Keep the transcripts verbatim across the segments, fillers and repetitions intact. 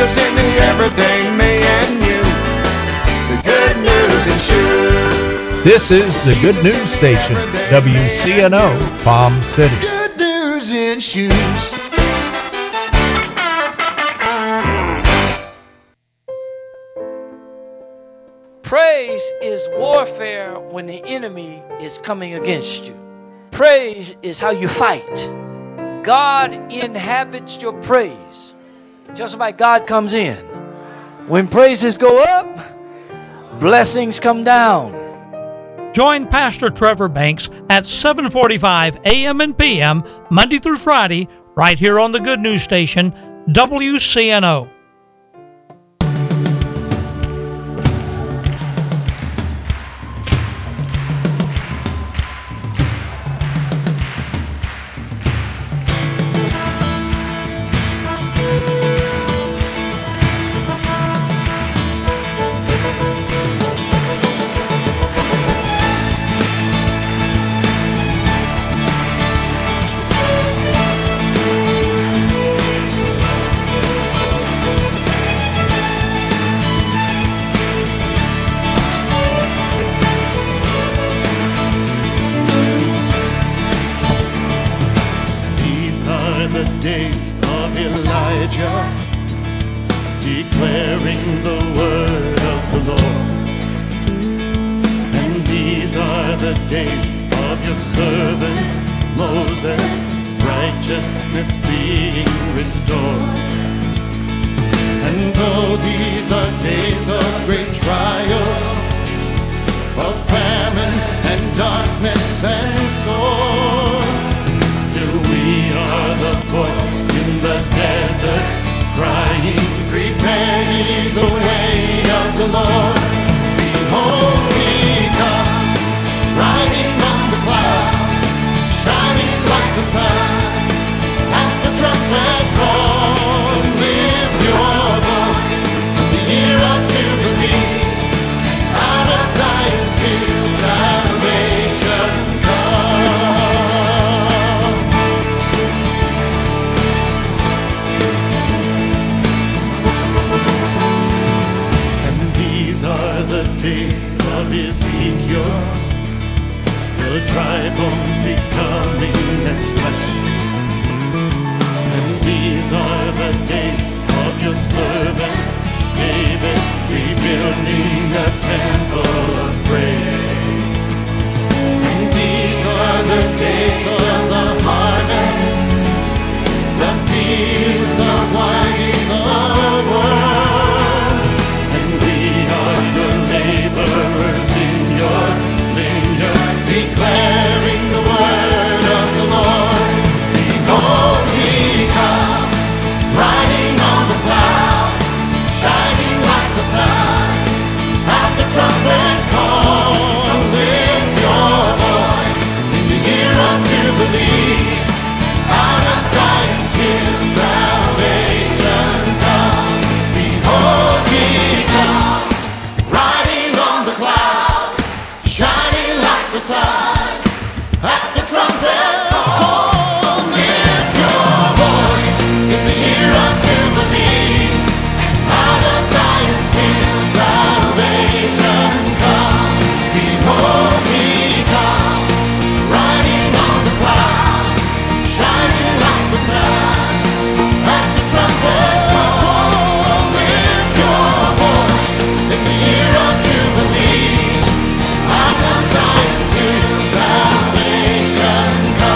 Jesus in the everyday me and you. The Good News in Shoes. This is the Good News Station, W C N O, Palm City. Good News in Shoes. Praise is warfare when the enemy is coming against you. Praise is how you fight. God inhabits your praise. Tell somebody, God comes in. When praises go up, blessings come down. Join Pastor Trevor Banks at seven forty-five a m and p m Monday through Friday right here on the Good News Station, W C N O. Days of Elijah, declaring the word of the Lord. And these are the days of your servant Moses, righteousness being restored. And though these are days of great trials, of famine and darkness and sword, still we are the voice in the desert, crying, prepare ye the way of the Lord. Behold, he comes, riding on the clouds, shining like the sun, at the trumpet call. So lift your voice, the year of Jubilee, out of Zion's hill salvation comes. The days of Ezekiel, the dry bones becoming as flesh. And these are the days of your servant David, rebuilding a temple of praise. And these are the days of the harvest, the fields are white, the world. Laborers in your vineyard, declaring the word of the Lord. Behold, he comes, riding on the clouds, shining like the sun, at the trumpet call. So lift your voice, it's the year of Jubilee, out of Zion's hill salvation comes. Behold, he comes, shining like the sun, at the trumpet call. So lift your voice, it's the year of Jubilee, out of Zion's hill salvation comes. Behold, he comes, riding on the clouds, shining like the sun, at the trumpet call. So lift your voice, it's the year of Jubilee, out of Zion's hill salvation comes.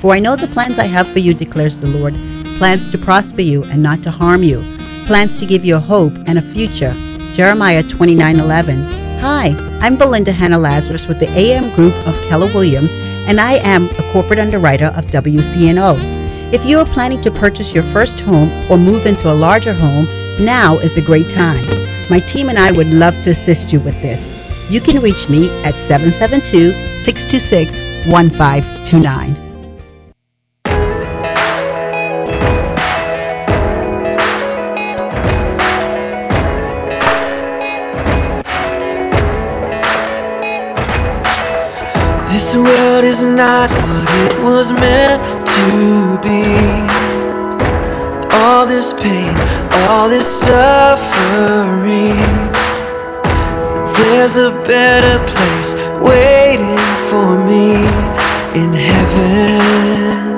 For I know the plans I have for you, declares the Lord, plans to prosper you and not to harm you, plans to give you a hope and a future. Jeremiah twenty-nine eleven. Hi, I'm Belinda Hannah Lazarus with the A M Group of Keller Williams, and I am a corporate underwriter of W C N O. If you are planning to purchase your first home or move into a larger home, now is a great time. My team and I would love to assist you with this. You can reach me at seven seven two, six two six, one five two nine. This world is not what it was meant to be. All this pain, all this suffering. There's a better place waiting for me in heaven.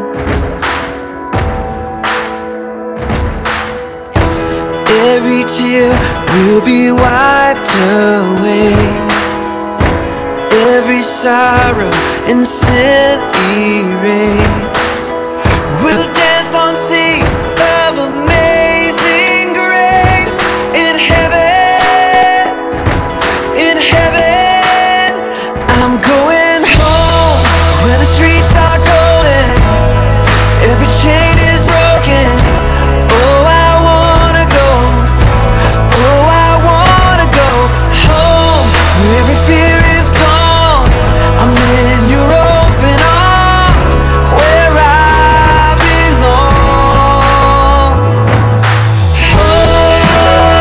Every tear will be wiped away. Every sorrow and sin erased. We'll dance on seas of amazing grace in heaven, in heaven. I'm going home where the streets are golden, every chain is broken. Oh, I wanna go, oh, I wanna go home where every fear is gone. I'm in your open arms where I belong. Oh.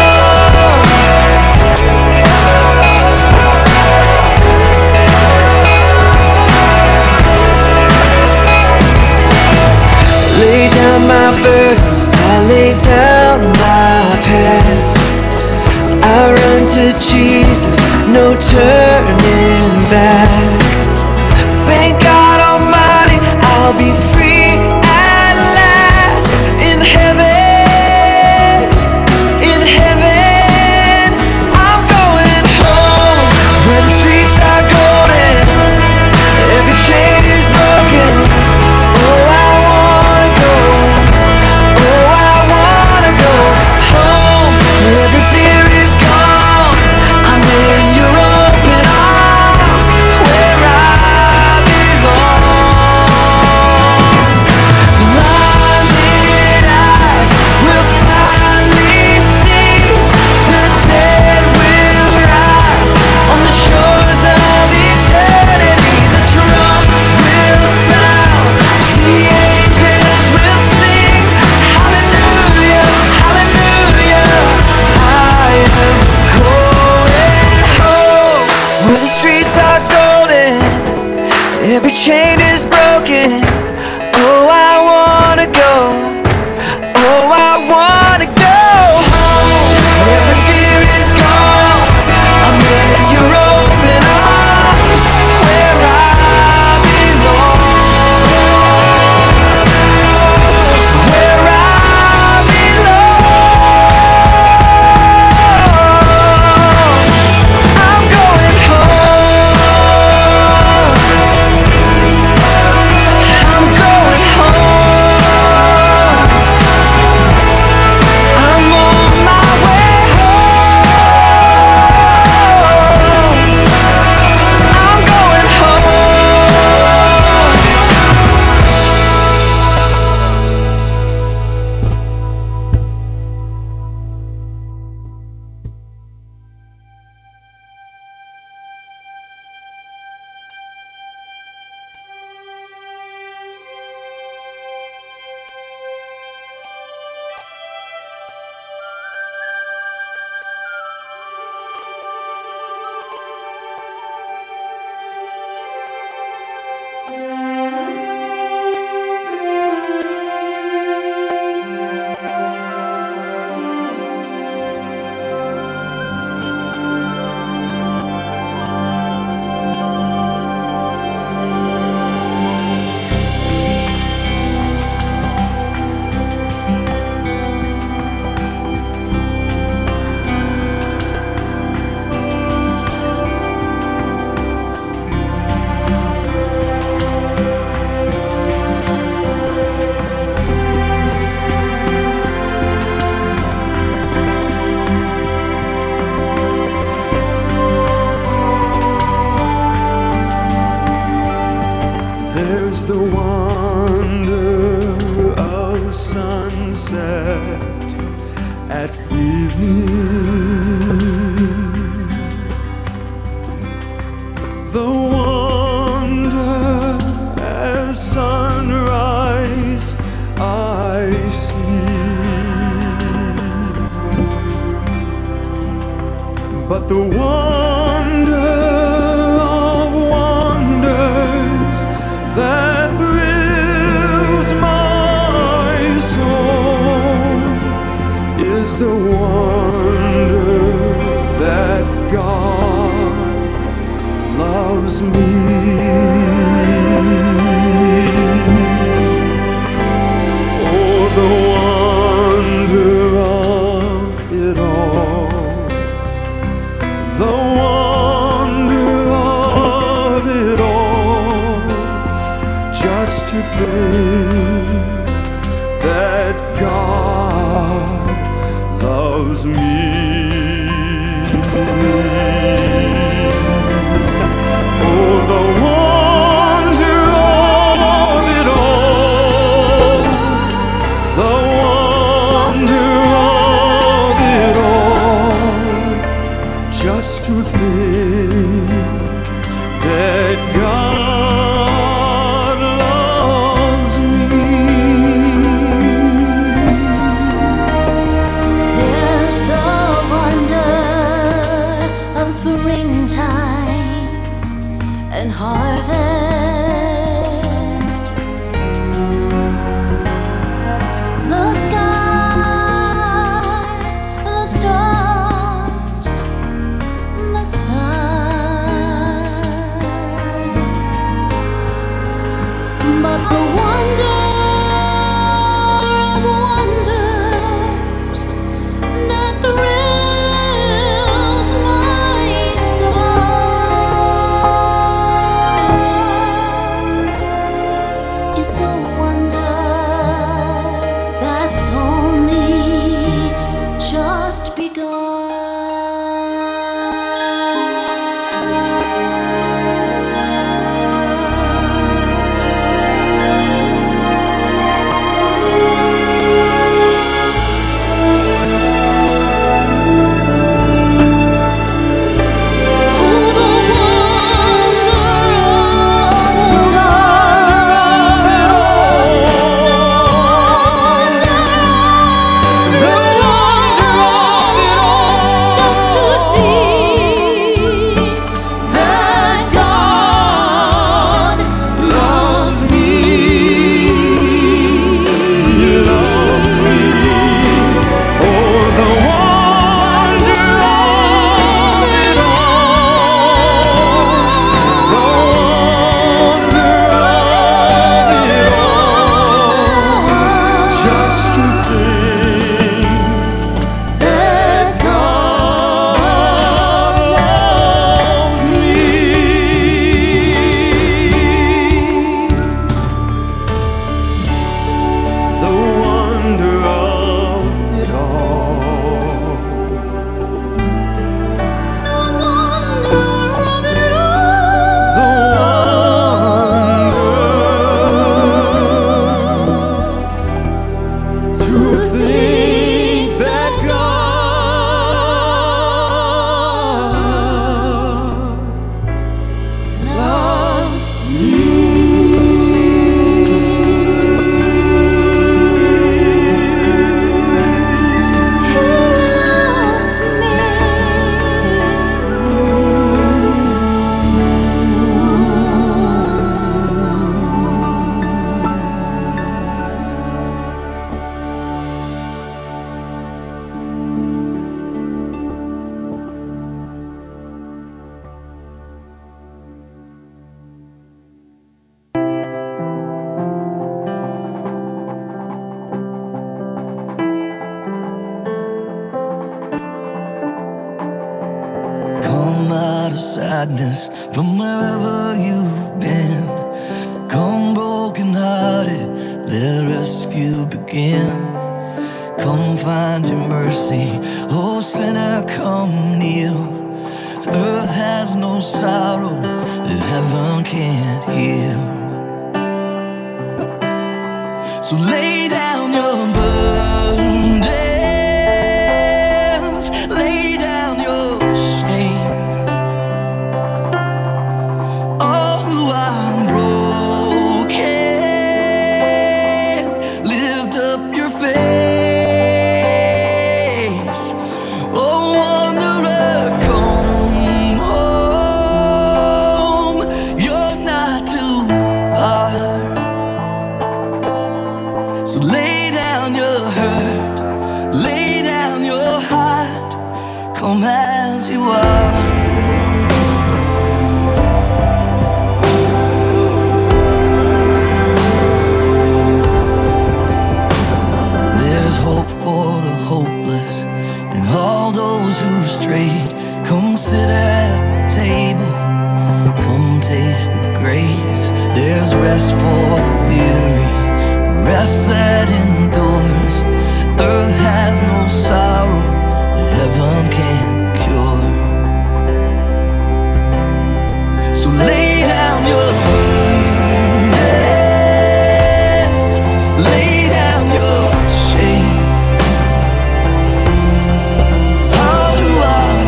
Lay down my burdens, I lay down my past. I run to Jesus, no turning back. Thank God Almighty, I'll be free at last in heaven, in heaven. I'm going home where the streets are golden, every chain is broken. Oh, I wanna go, oh, I wanna go home where every fear is gone. I'm in your open arms where at evening. The wonder as sunrise I see, but the wonder of wonders that thrills my soul is the wonder that God loves me. Oh, the wonder of it all, the wonder of it all, just to think that God loves me. Oh, the wonder of it all, the wonder of it all, just to think that God loves me. There's the wonder of springtime and harvest. The sky, the stars, the sun. But the wonder of wonders that thrills my soul is the wonder that's only just sadness from wherever you've been. Come broken hearted, let rescue begin. Come find your mercy, oh sinner, come kneel. Earth has no sorrow that heaven can't heal. So lay down your burden come as you are. There's hope for the hopeless and all those who've strayed. Come sit at the table, come taste the grace. There's rest for the weary, rest that endures. Earth has no sorrow that heaven can't cure. So lay down your burdens, lay down your shame. All who are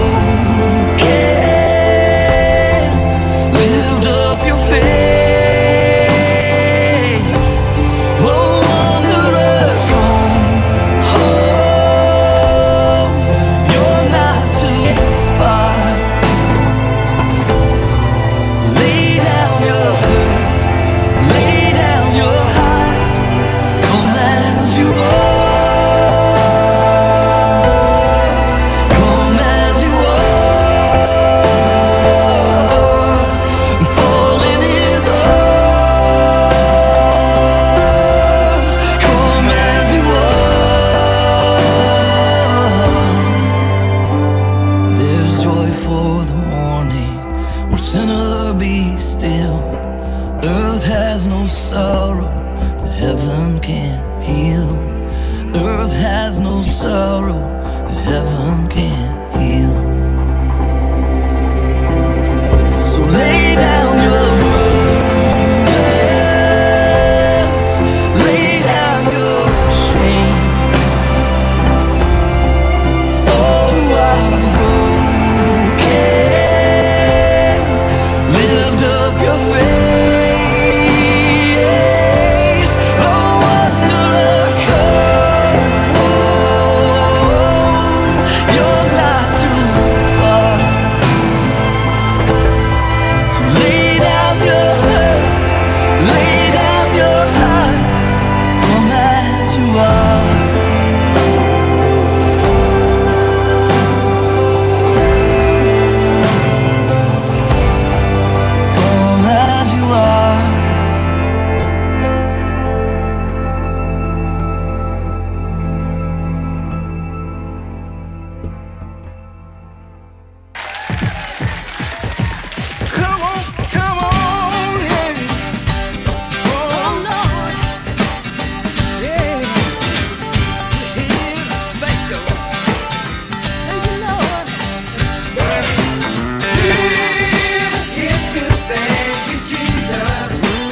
broken, lift up your face. Oh, wanderer, come home. You're not too far. Lay down your hurt, lay down your heart. Come as you are, come as you are. Fall in His arms. Come as you are. There's joy for the morning. Oh, sinner, be still. Earth has no sorrow that heaven can't heal. Earth has no sorrow that heaven can't heal. So lay down your burdens, lay down your shame. Oh, who are broken, lift up your face. Oh, wanderer, come home. You're not too far. So lay down your hurt, lay down your heart. Come as you are. Come as you are. Come on, come on, yeah. Oh Lord, yeah. Thank you, Lord. Thank you, Lord. We're here to thank you, Jesus.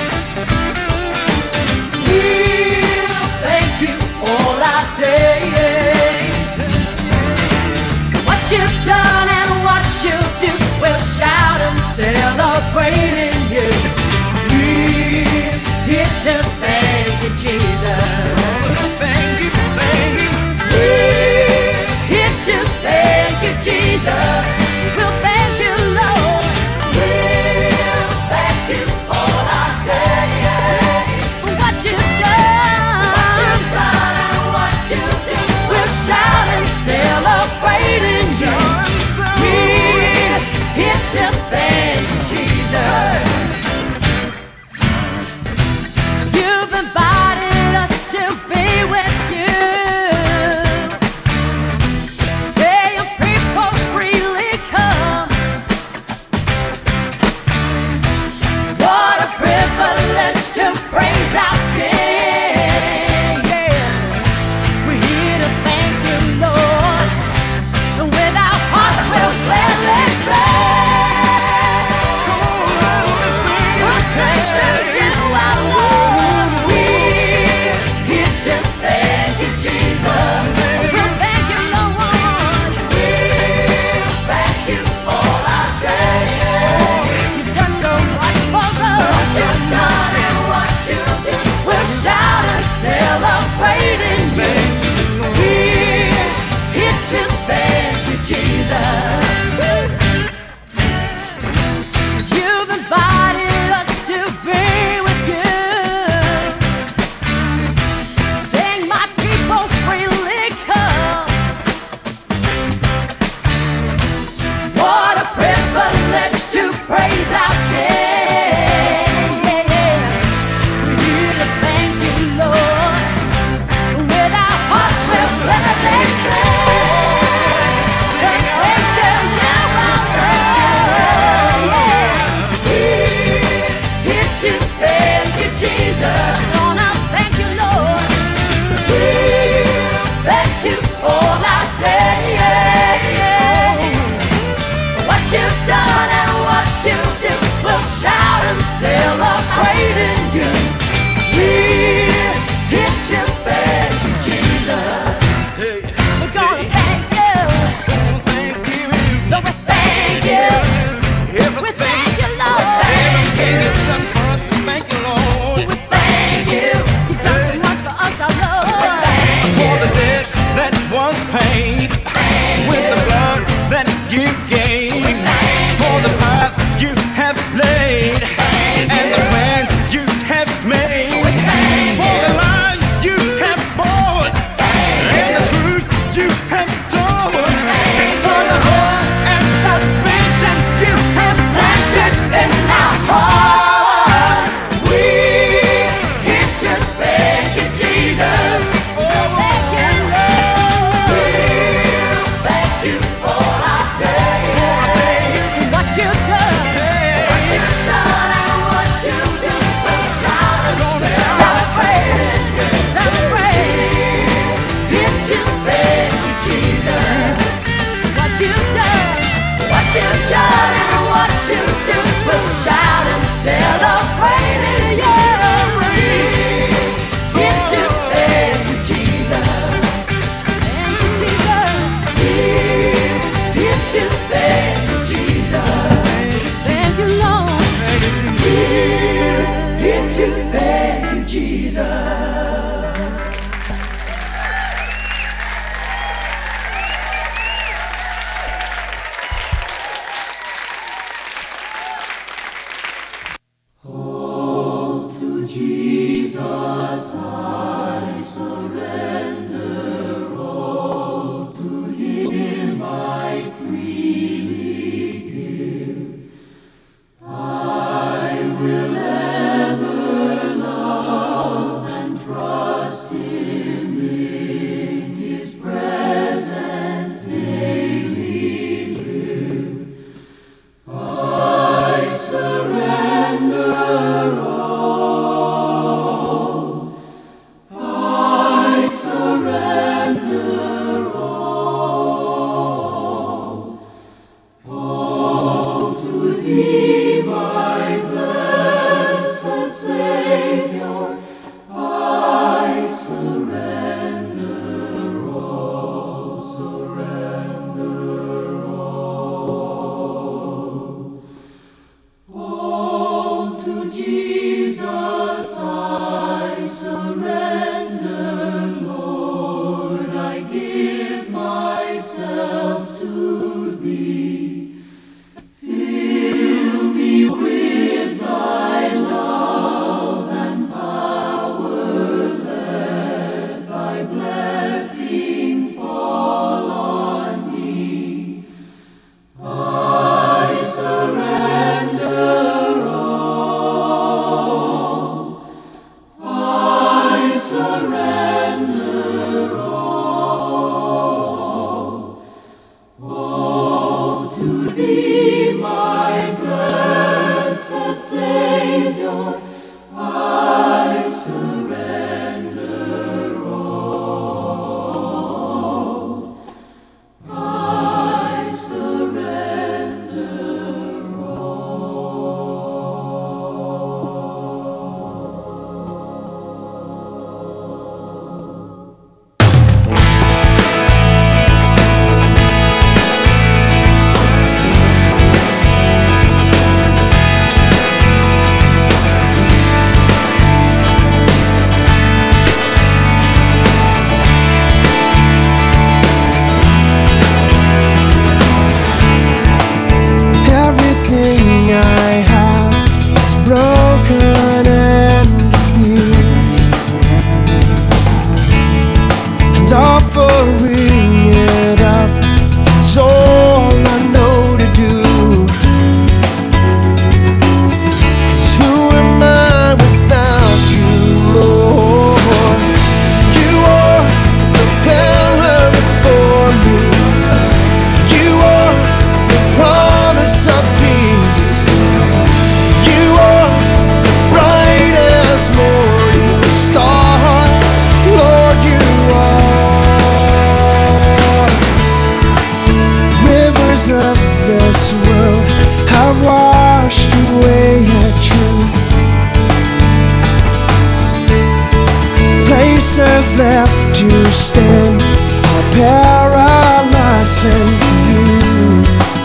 We'll thank you all our days. What you've done and what you'll do, we'll shout and celebrate in you. We're here to thank you, Jesus. Thank you, thank you. We're here to thank you, Jesus. We'll thank you, Lord. We'll thank you all our days. For what you've done, what you've done and what you do, we'll shout and celebrate in you. We're here to thank you, Jesus. to stand, are paralyzed and few.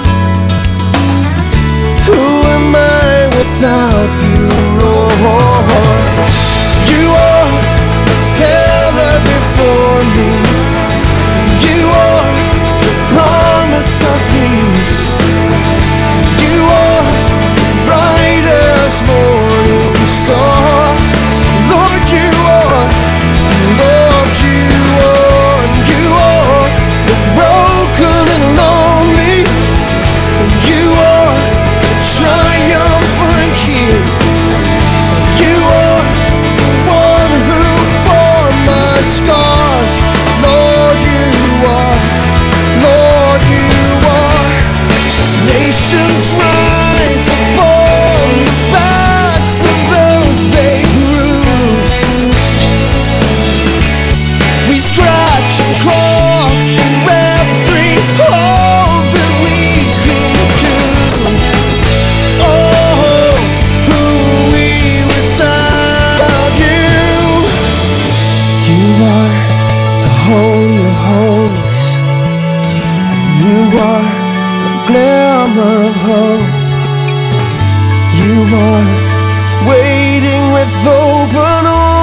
Who am I without you, Lord? You are the pillar before me. You are the promise of peace. You are the brightest morning star. Lord, you are, Lord, you are, you are the broken and lonely. You are the triumphant King. You are the one who bore my scars. Lord, you are, Lord, you are. Nations rise upon the backs of those they bruise. We scratch and claw through every hole that we can do. Oh, who are we without you? You are the Holy of Holies. You are a glimmer of hope. You are waiting with open arms.